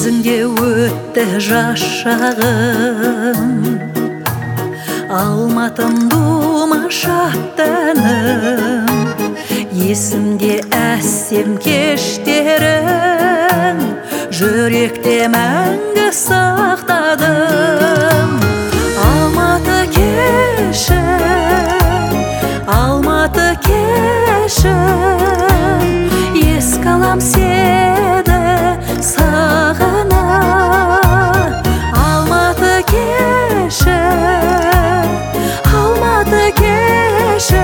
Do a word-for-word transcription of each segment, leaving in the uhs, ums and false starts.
Есіңде өтті жас шағым, алматым думашаттаным. Есімде әсем кештерің, жүректе мәңгі сақтадым. Алматы кеші, Алматы кеші, еске алам сені сағына. Алматы кеші, Алматы кеші,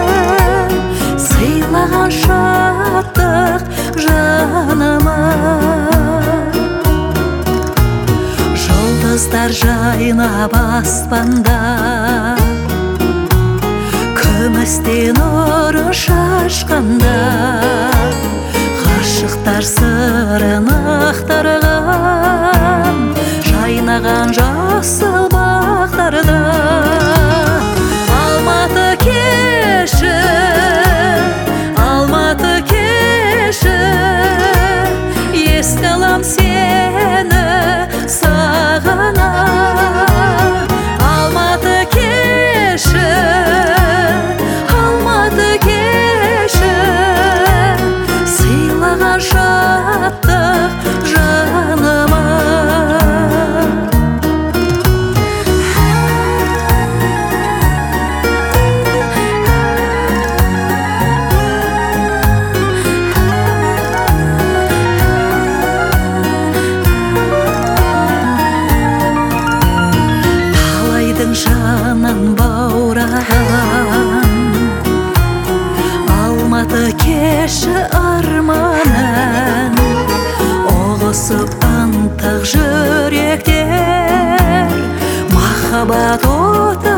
сыйлаған шаттық жаныма. Жұлдыздар жайнап аспанда, күмістен нұры шашқанда, ғашықтар сырын ақтарған, жайнаған жасыл бақтарда. Алматы кеші, Алматы кеші, еске алам сені сағына. Алматы кеші, Алматы кеші, сыйлаған шаттық жаныма. Жанын баураған Алматы кеші арманын, ұғысып ынтық жүректер, махаббат оты